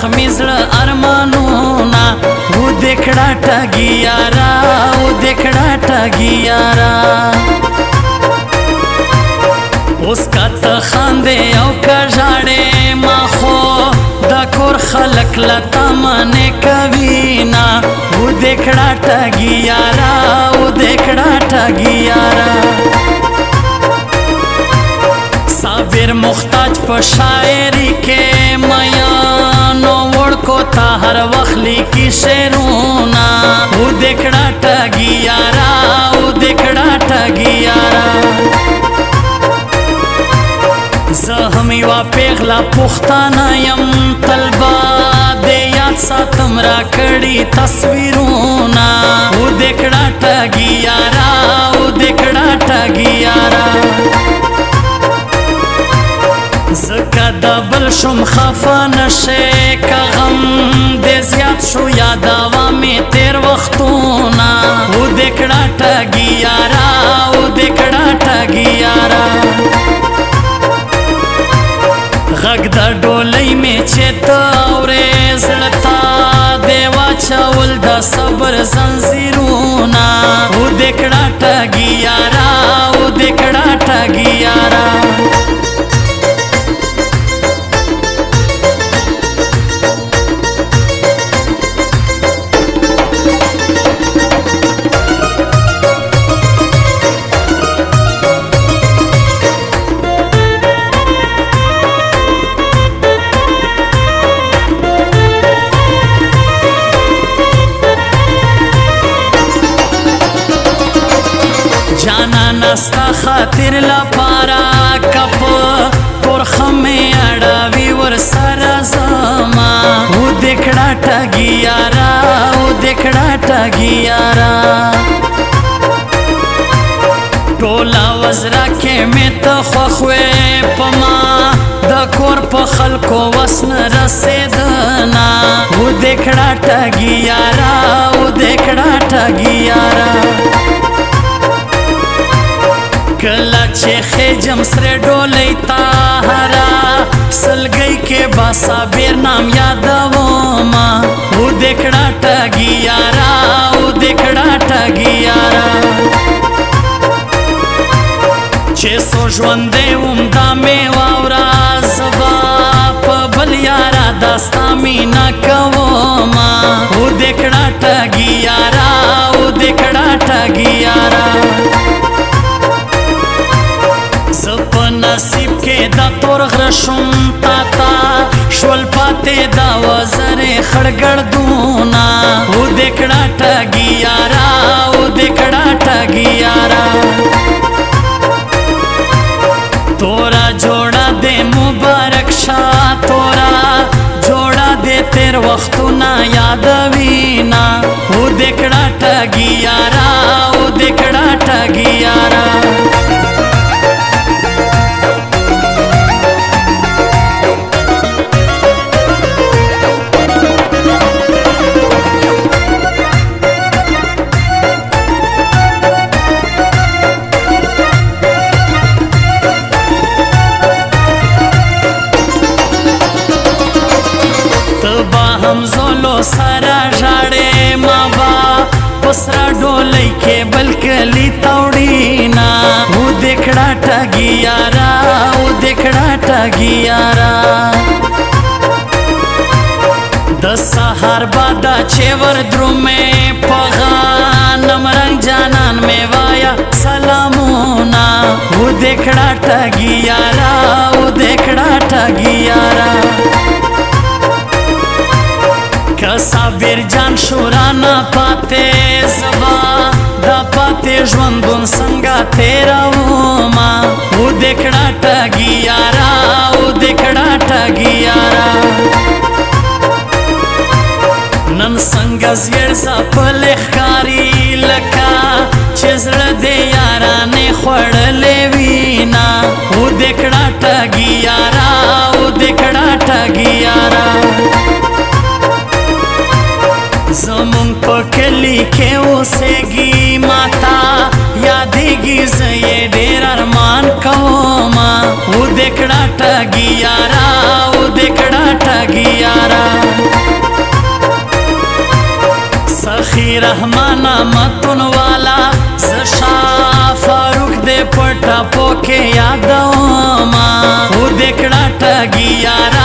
زخمی زړه ارمانونه ودې کړه ټګي یارا ودې کړه ټګي یارا اوس که ته خاندې او که ژاړې ما خو د کور خلک له تا منې کوینه ودې کړه ټګي یارا ودې کړه ټګي یارا صابر محتاج په شاعري کې میانو وړکو ته هر وخت لیکي شعرونه ودې کړه ټګي یارا ودې کړه ټګي یارا زه هم یوه پیغله پښتانه یم تل به د یاد ساتم راکړي تصویرونه ودې کړه ټګي یارا ودې کړه ټګي یارا زکه د بل شم خفه نشې که غم دې زیات شو یادوه مې تېر وختونه ودې کړه ټګي یارا ودې کړه ټګي یارا غږ د ډولۍ مې چې ته اورې زړه ته دې واچول د صبر زنځیرونه ودې کړه ټګي یارا ودې کړه ټګي یارا ستا خاطر لپاره کپ تورخه مې اړوي ورسره زما ودې کړه ټګي یارا ودې کړه ټګي یارا ټوله وزره کې مې ته خوښ وې په ما د کور په خلکو وس نه رسېدنه ودې کړه ټګي یارا ودې کړه ټګي یارا کله چې خېجم سره ډولۍ تا هره سلګۍ کې با صابر نام یادومه ودې کړه ټګي یارا ودې کړه ټګي یارا چې څو ژوندی وم دا مې واوره زه به په بل یاره دا ستا مینه کومه ودې کړه ټګي یارا ودې کړه ټګي یارا نصیب کې دا تور غره شوم تا تا شول پاتې دا وزرې خړګړدونه ودې کړه ټګي یارا ودې کړه ټګي یارا تورا جوړه دې مبارک شا تورا جوړه دې تیر وختونه یادوینا ودې کړه ټګي یارا ودې کړه ټګي یارا همزولو سره ژاړې ما با پسره ډولۍ کې بل کلي توړینا ودې کړه ټګي یارا ودې کړه ټګي یارا د سهار بادا چې ور درومې په غانم رنګ جانان مې وایا سلامونه ودې کړه ټګي یارا ودې کړه ټګي یارا که صابر جان شورانه پاتې زبا دا پاتې ژوندون څنګه تېرومه ودې کړه ټګي یارا ودې کړه ټګي یارا نن څنګه زیړ ځپلې ښکاري لکه چې زړه دې یارانې خوړلې وینا ودې کړه ټګي یارا ودې کړه ټګي یارا زمون په کلی کې اوسېږي ماتا یادېږي زه یې ډېر ارمان کومه ودې کړه ټګي یارا ودې کړه ټګي یارا रहमाना मतुन वाला शाह फारूक दे पटा पोके यादों मा वो देखड़ा ठगिया